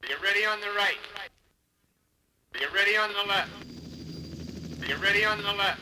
Are you ready on the right? Are you ready on the left? Are you ready on the left?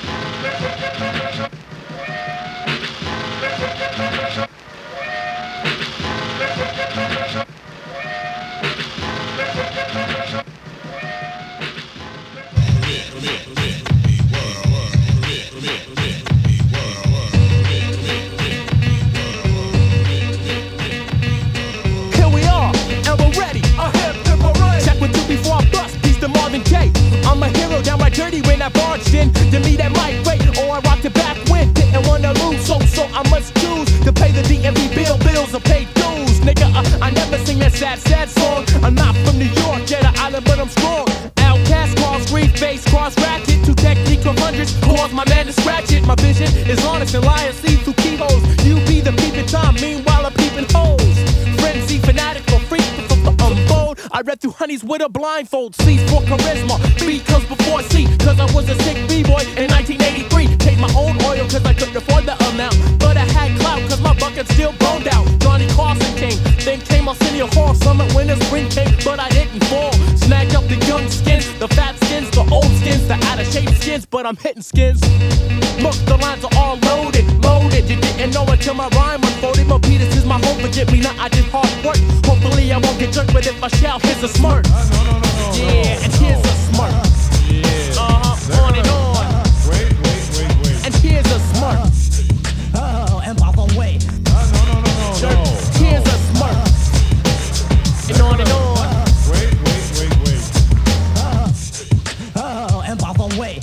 Here we are, and we're ready. Check with you before I bust. Peace to Marvin Gaye. I'm a hero, downright dirty when I barged in. To me that might wait, or I rocked it back when didn't wanna lose. So I must choose to pay the DMV bills or pay dues. Nigga, I never sing that sad song. I'm not from New York, yet an island, but I'm strong. Outcast, cross, green face, cross racket. Two techniques from hundreds, cause my man to scratch it. My vision is honest and lying, see through keyholes. You be the peeping Tom, meanwhile I'm peeping holes. Frenzy, fanatic, or freak, bold. I read through honeys with a blindfold. C for charisma, B comes before C. Cause I was a sick B-boy in 1983. Paid my own oil cause I couldn't afford the amount. But I had clout cause my bucket still boned out. Johnny Carson came, then came Arsenio Hall. Summer, winter, spring came, but I didn't fall. Snagged up the young skins, the fat skins, the old skins, the out of shape skins, but I'm hitting skins. Look, the lines are all loaded. You didn't know it till my rhyme unfolded. But Peters is my home, forget me not, I did hard work. Hopefully I won't get jerked, but if I shall, here's a smirk. Yeah, and here's a smirk. On and on. Wait. And here's a smirk. Oh, and by the way, Jerk. Here's a smirk. And on and on. Wait. oh, and by the way.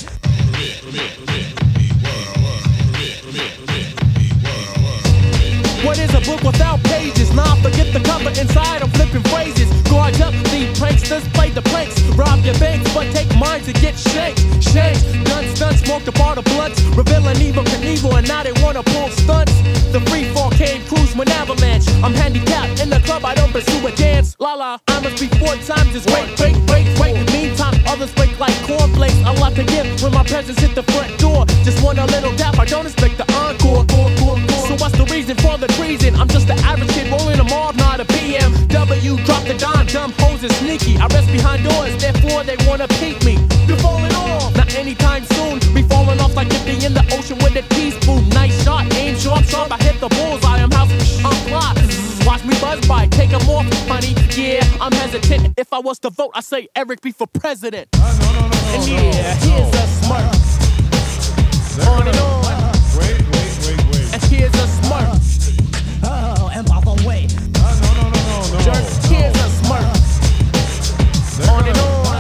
What is a book without pages? Nah, forget the cover inside, I'm flipping phrases. Guard up, the pranksters play the pranks. Rob your banks, but take mine to get shanked. Guns, smoked up all the blunts. Revealing evil Knievel, and now they wanna pull stunts. The free fall came cruise with avalanche. I'm handicapped, in the club I don't pursue a dance. La, I must be 4 times as wait. Meantime, others break like cornflakes. A lot to give when my presence hit the front door. Just want a little gap, I don't expect the encore. So what's the reason for the treason? I'm just an average kid rolling a mob, not a BMW. Drop the dime, dumb hoes is sneaky. I rest behind doors, therefore they wanna peek me. You're falling off, not anytime soon. Be falling off like if they in the ocean with a teaspoon. Nice shot, aim sharp, I hit the bullseye. I'm house, I'm fly. Watch me buzz by, take 'em off, honey. Yeah, I'm hesitant. If I was to vote, I say Eric be for president. And yeah, here's a smirk. On and on. Wait. And here's a smirk. Oh, and by the way. Jerk, here's a smirk. On and on.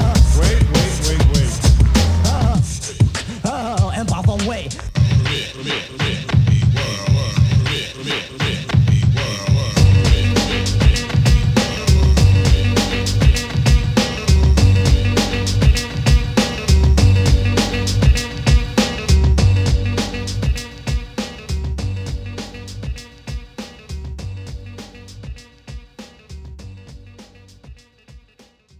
Wait. Oh, and by the way.